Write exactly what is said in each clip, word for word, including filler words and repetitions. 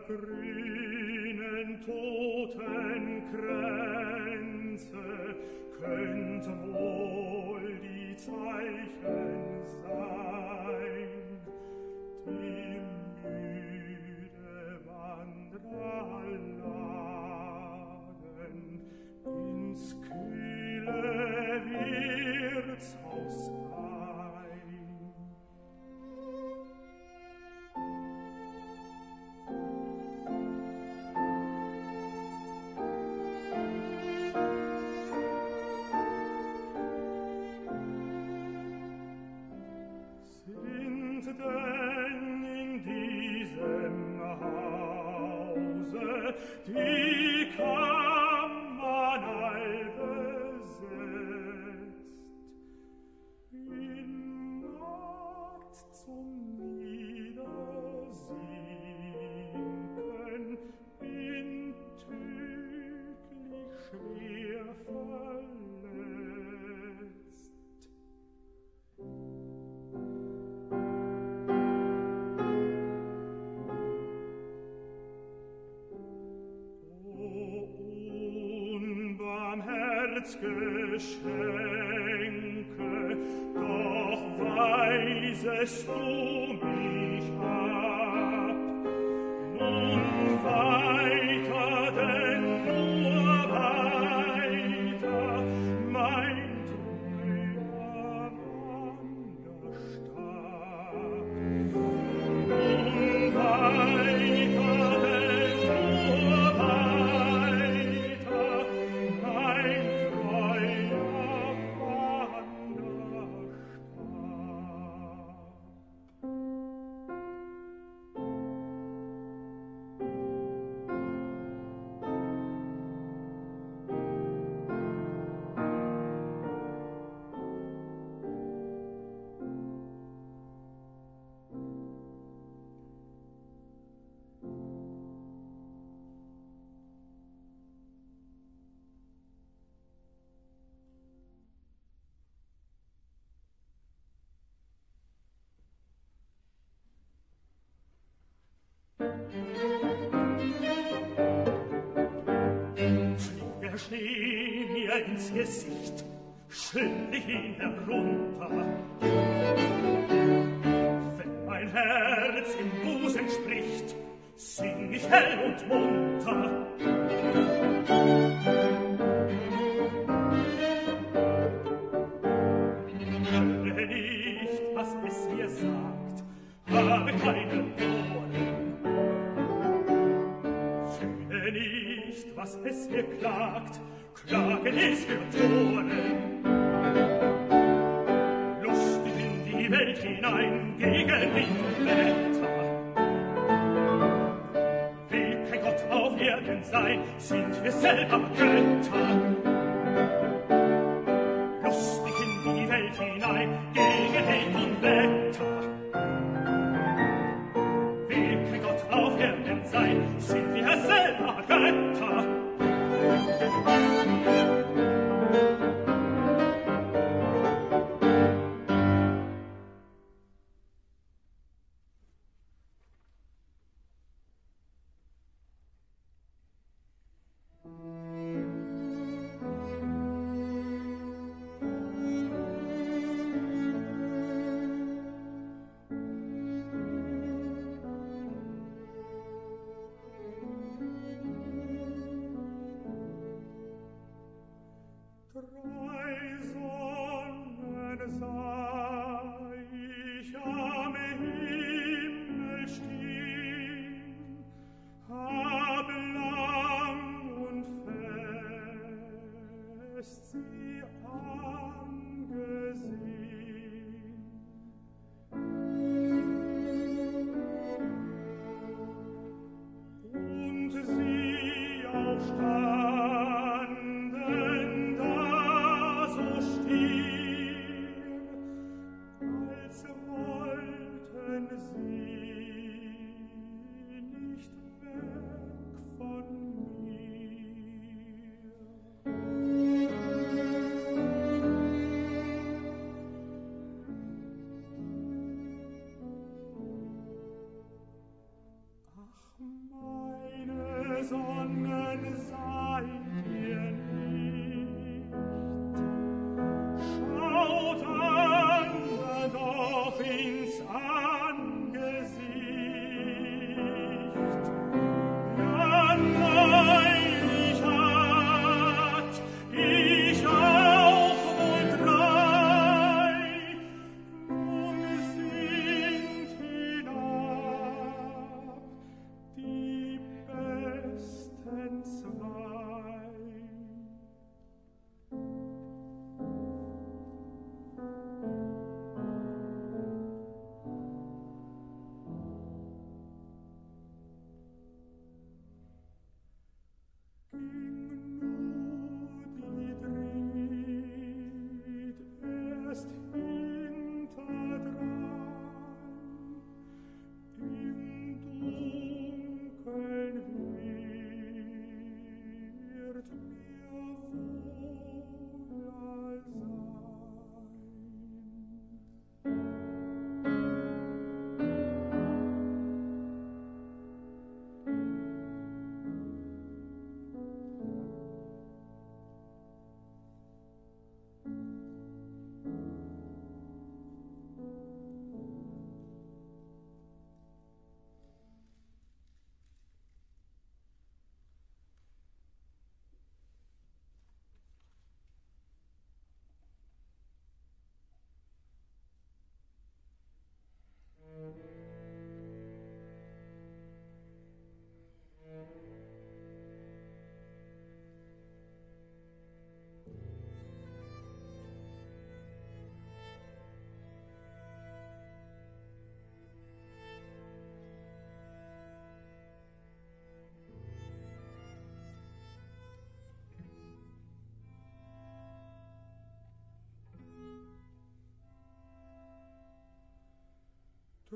grünen Totenkränze könnten wohl die Zeichen sein, die müde Wanderer lagen ins kühle Wirtshaus ein. Sind denn in diesem Hause die Kammern all besetzt, in Nacht zum Niedersinken, in tüglich schwer verletzt? Geschenke, doch weisest du mich ab. Nun weiter, denn nur weiter, mein treuer Wanderstab. Nun weiter, denn nur weiter, mein der Schnee mir ins Gesicht, schüttle ihn herunter. Wenn mein Herz im Busen spricht, sing ich hell und munter. Höre nicht, was es mir sagt, habe keine Ohren. Fühle nicht, was es mir klagt, Klagen ist für Toren. Lustig in die Welt hinein, gegen Wind und Wetter. Will kein Gott auf Erden sein, sind wir selber Götter. Lustig in die Welt hinein, gegen Wind und Wetter. Will kein Gott auf Erden sein, sind wir selber Götter.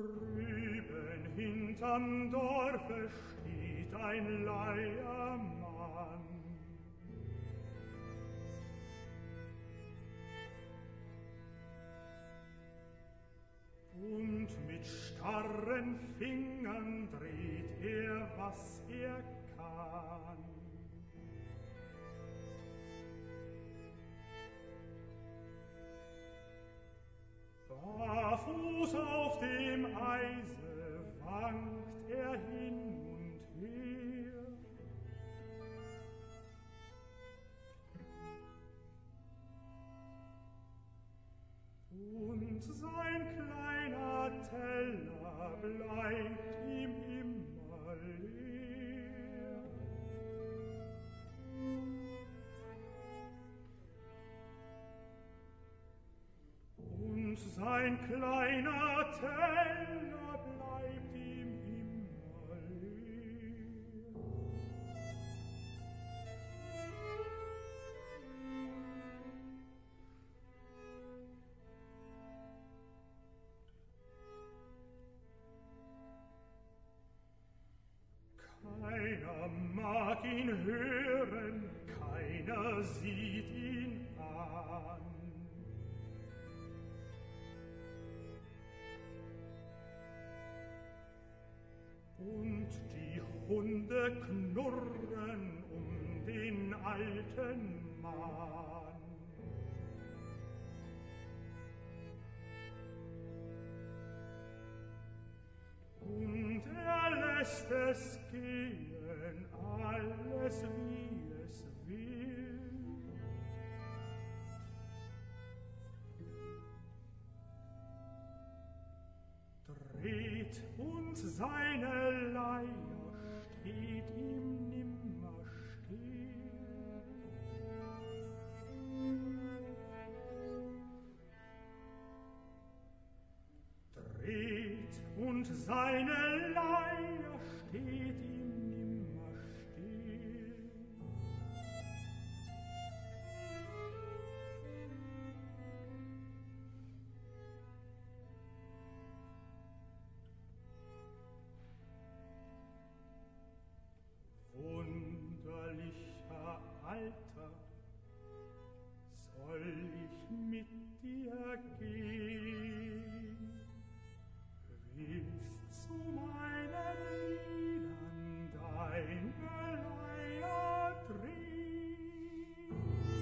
Drüben hinterm Dorfe steht ein Leiermann. Und mit starren Fingern dreht er, was er kann. Barfuß auf dem Eise wankt er hin und her. Und sein kleiner Teller bleibt ihm immer leer. Und sein kleiner Teller bleibt ihm immer leer. Keiner mag ihn hören, keiner sieht ihn an. Und die Hunde knurren um den alten Mann. Und er lässt es gehen, alles wie es will. Dreht und seine Leier steht ihm nimmer still. Dreht und seine Leier steht ihm nimmer still. Wunderlicher Alter, soll ich mit dir gehen? Willst zu meinen Liedern deine Leier drehen?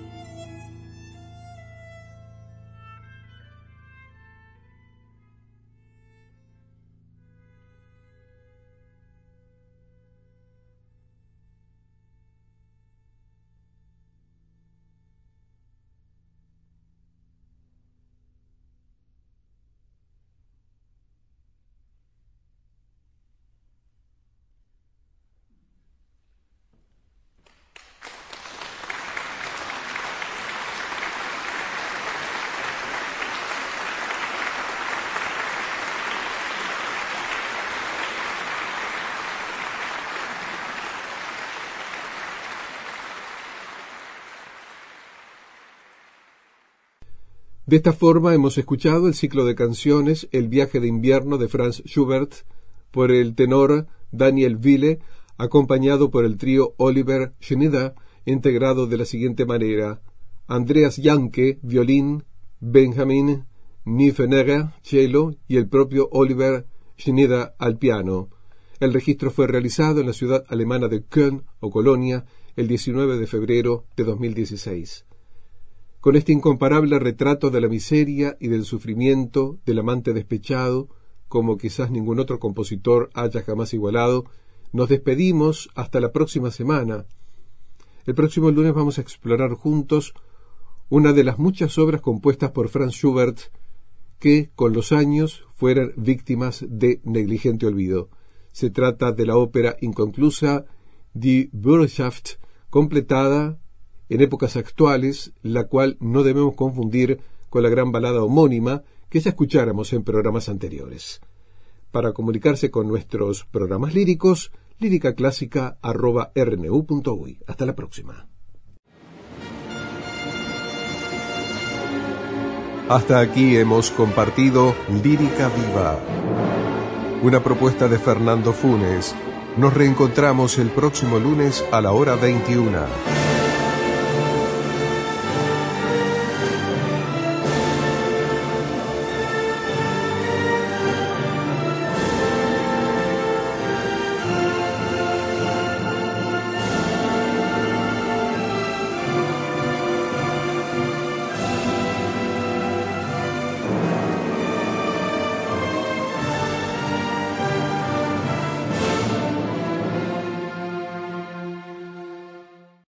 De esta forma hemos escuchado el ciclo de canciones El viaje de invierno de Franz Schubert por el tenor Daniel Wille, acompañado por el trío Oliver Schneider, integrado de la siguiente manera: Andreas Janke, violín, Benjamin Niefenegger, cello y el propio Oliver Schneider al piano. El registro fue realizado en la ciudad alemana de Köln o Colonia el diecinueve de febrero de dos mil dieciséis. Con este incomparable retrato de la miseria y del sufrimiento del amante despechado, como quizás ningún otro compositor haya jamás igualado, nos despedimos hasta la próxima semana. El próximo lunes vamos a explorar juntos una de las muchas obras compuestas por Franz Schubert que, con los años, fueran víctimas de negligente olvido. Se trata de la ópera inconclusa Die Bürgerschaft, completada en épocas actuales, la cual no debemos confundir con la gran balada homónima que ya escucháramos en programas anteriores. Para comunicarse con nuestros programas líricos, líricaclásica arroba r n u punto u y. Hasta la próxima. Hasta aquí hemos compartido Lírica Viva. una propuesta de Fernando Funes. Nos reencontramos el próximo lunes a la hora veintiuna.